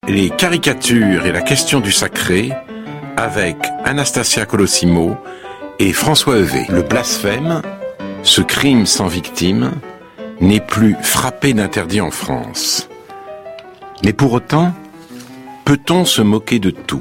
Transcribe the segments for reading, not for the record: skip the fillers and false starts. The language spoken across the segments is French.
Les caricatures et la question du sacré avec Anastasia Colosimo et François Heuvet. Le blasphème, ce crime sans victime, n'est plus frappé d'interdit en France. Mais pour autant, peut-on se moquer de tout ?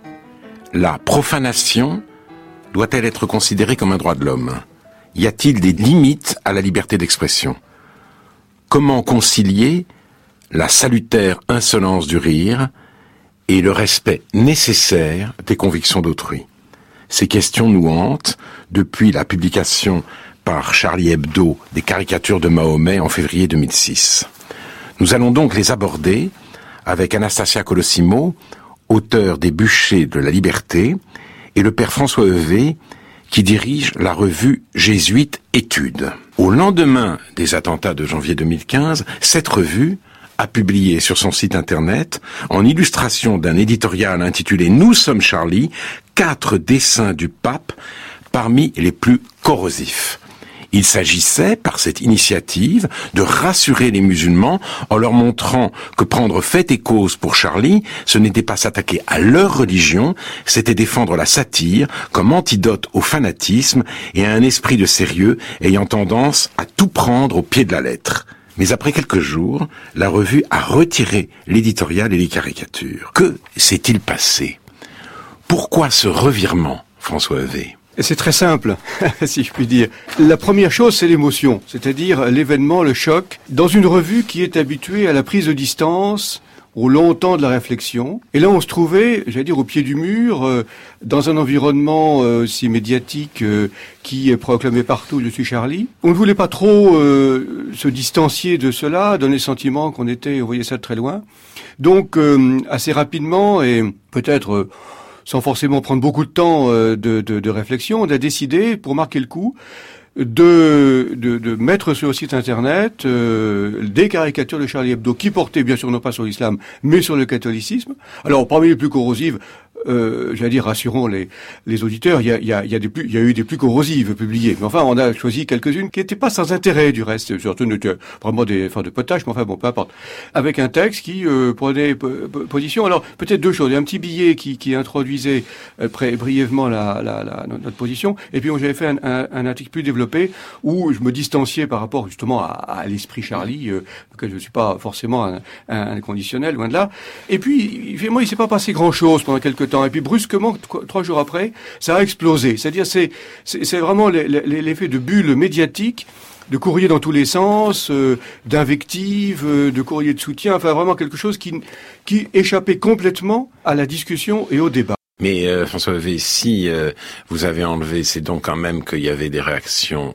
La profanation doit-elle être considérée comme un droit de l'homme ? Y a-t-il des limites à la liberté d'expression ? Comment concilier la salutaire insolence du rire et le respect nécessaire des convictions d'autrui ? Ces questions nous hantent depuis la publication par Charlie Hebdo des caricatures de Mahomet en février 2006. Nous allons donc les aborder avec Anastasia Colosimo, auteur des Bûchers de la Liberté, et le père François Heuvet, qui dirige la revue jésuite Études. Au lendemain des attentats de janvier 2015, cette revue a publié sur son site internet, en illustration d'un éditorial intitulé « Nous sommes Charlie », 4 dessins du pape parmi les plus corrosifs. Il s'agissait, par cette initiative, de rassurer les musulmans en leur montrant que prendre fait et cause pour Charlie, ce n'était pas s'attaquer à leur religion, c'était défendre la satire comme antidote au fanatisme et à un esprit de sérieux ayant tendance à tout prendre au pied de la lettre. Mais après quelques jours, la revue a retiré l'éditorial et les caricatures. Que s'est-il passé ? Pourquoi ce revirement, François Heuvet ? C'est très simple, si je puis dire. La première chose, c'est l'émotion, c'est-à-dire l'événement, le choc, dans une revue qui est habituée à la prise de distance, au long temps de la réflexion. Et là, on se trouvait, j'allais dire, au pied du mur, dans un environnement si médiatique qui est proclamé partout « Je suis Charlie ». On ne voulait pas trop se distancier de cela, donner le sentiment qu'on voyait ça de très loin. Donc, assez rapidement, et peut-être sans forcément prendre beaucoup de temps de réflexion, on a décidé, pour marquer le coup, de mettre sur le site internet des caricatures de Charlie Hebdo qui portaient bien sûr non pas sur l'islam mais sur le catholicisme. Alors parmi les plus corrosives, j'allais dire, rassurons les auditeurs, il y a eu des plus corrosives publiées, mais enfin on a choisi quelques-unes qui n'étaient pas sans intérêt du reste, surtout vraiment des de potache, mais enfin bon, peu importe, avec un texte qui prenait position. Alors peut-être deux choses, il y a un petit billet qui introduisait brièvement notre position, et puis j'avais fait un article plus développé où je me distanciais par rapport justement à l'esprit Charlie, auquel je ne suis pas forcément un inconditionnel, loin de là. Et puis finalement il s'est pas passé grand-chose pendant quelques temps. Et puis brusquement, 3 jours après, ça a explosé. C'est-à-dire, c'est vraiment l'effet de bulle médiatique, de courrier dans tous les sens, d'invectives, de courrier de soutien. Enfin, vraiment quelque chose qui échappait complètement à la discussion et au débat. Mais François Heuvet, si vous avez enlevé, c'est donc quand même qu'il y avait des réactions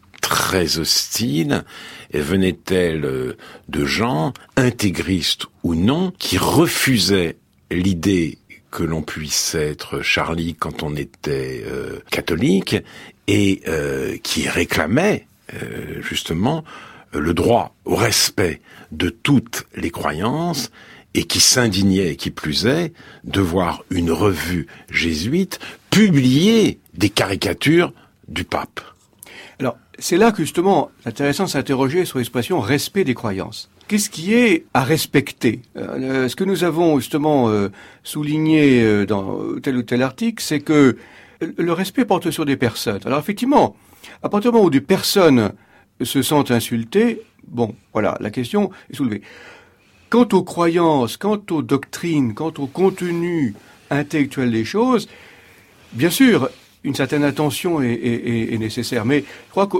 très hostiles. Et venaient-elles de gens, intégristes ou non, qui refusaient l'idée que l'on puisse être Charlie quand on était catholique et qui réclamait justement le droit au respect de toutes les croyances et qui s'indignait, qui plus est, de voir une revue jésuite publier des caricatures du pape. Alors, c'est là que justement, c'est intéressant de s'interroger sur l'expression « respect des croyances ». Qu'est-ce qui est à respecter ? Ce que nous avons justement souligné dans tel ou tel article, c'est que le respect porte sur des personnes. Alors effectivement, à partir du moment où des personnes se sentent insultées, bon, voilà, la question est soulevée. Quant aux croyances, quant aux doctrines, quant au contenu intellectuel des choses, bien sûr, une certaine attention est nécessaire, mais je crois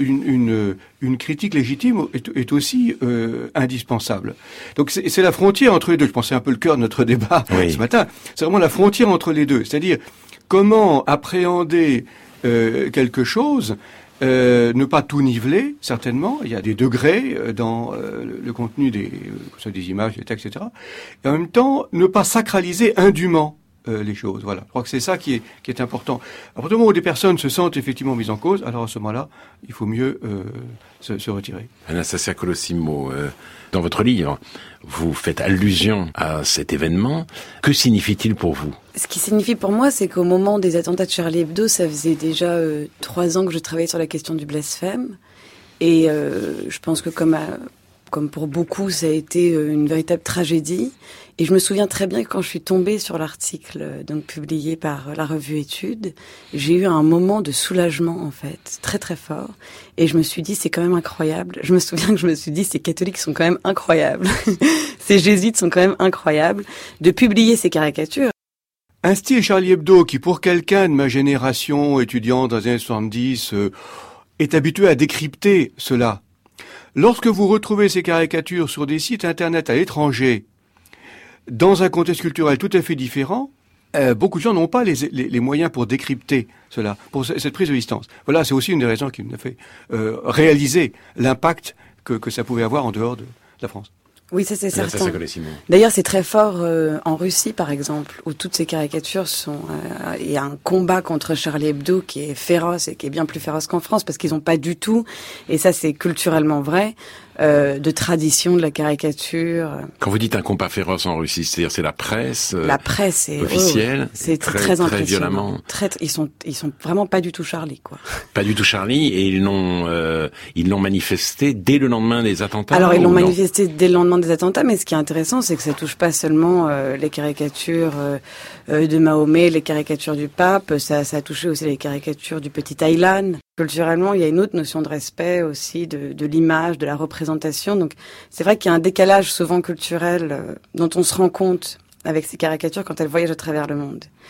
qu'une critique légitime est aussi indispensable. Donc c'est la frontière entre les deux. Je pensais un peu le cœur de notre débat ce matin. C'est vraiment la frontière entre les deux. C'est-à-dire comment appréhender quelque chose, ne pas tout niveler, certainement. Il y a des degrés dans le contenu des images, des textes, etc. Et en même temps, ne pas sacraliser indûment les choses. Voilà. Je crois que c'est ça qui est important. À partir du moment où des personnes se sentent effectivement mises en cause, alors à ce moment-là, il faut mieux se retirer. Anastasia Colosimo, dans votre livre, vous faites allusion à cet événement. Que signifie-t-il pour vous ? Ce qui signifie pour moi, c'est qu'au moment des attentats de Charlie Hebdo, ça faisait déjà 3 ans que je travaillais sur la question du blasphème. Et je pense que comme comme pour beaucoup, ça a été une véritable tragédie. Et je me souviens très bien que quand je suis tombée sur l'article donc publié par la revue Études, j'ai eu un moment de soulagement en fait, très très fort. Et je me suis dit, c'est quand même incroyable. Je me souviens que je me suis dit, ces catholiques sont quand même incroyables. Ces jésuites sont quand même incroyables. De publier ces caricatures. Un style Charlie Hebdo qui, pour quelqu'un de ma génération, étudiant dans les années 70, est habitué à décrypter cela. Lorsque vous retrouvez ces caricatures sur des sites internet à l'étranger, dans un contexte culturel tout à fait différent, beaucoup de gens n'ont pas les moyens pour décrypter cela, pour cette prise de distance. Voilà, c'est aussi une des raisons qui m'a fait réaliser l'impact que ça pouvait avoir en dehors de la France. Oui, ça c'est certain. Colosimo. D'ailleurs, c'est très fort en Russie, par exemple, où toutes ces caricatures sont... Il y a un combat contre Charlie Hebdo qui est féroce et qui est bien plus féroce qu'en France, parce qu'ils n'ont pas du tout, et ça c'est culturellement vrai, de tradition de la caricature. Quand vous dites un combat féroce en Russie, c'est-à-dire c'est la presse officielle, c'est très très violemment. Ils sont vraiment pas du tout Charlie, quoi. Pas du tout Charlie, et ils l'ont manifesté dès le lendemain des attentats. Alors ils l'ont manifesté dès le lendemain des attentats, mais ce qui est intéressant, c'est que ça touche pas seulement les caricatures de Mahomet, les caricatures du pape, ça a touché aussi les caricatures du petit Thaïlande. Culturellement, il y a une autre notion de respect aussi de l'image, de la représentation. Donc c'est vrai qu'il y a un décalage souvent culturel dont on se rend compte avec ces caricatures quand elles voyagent à travers le monde.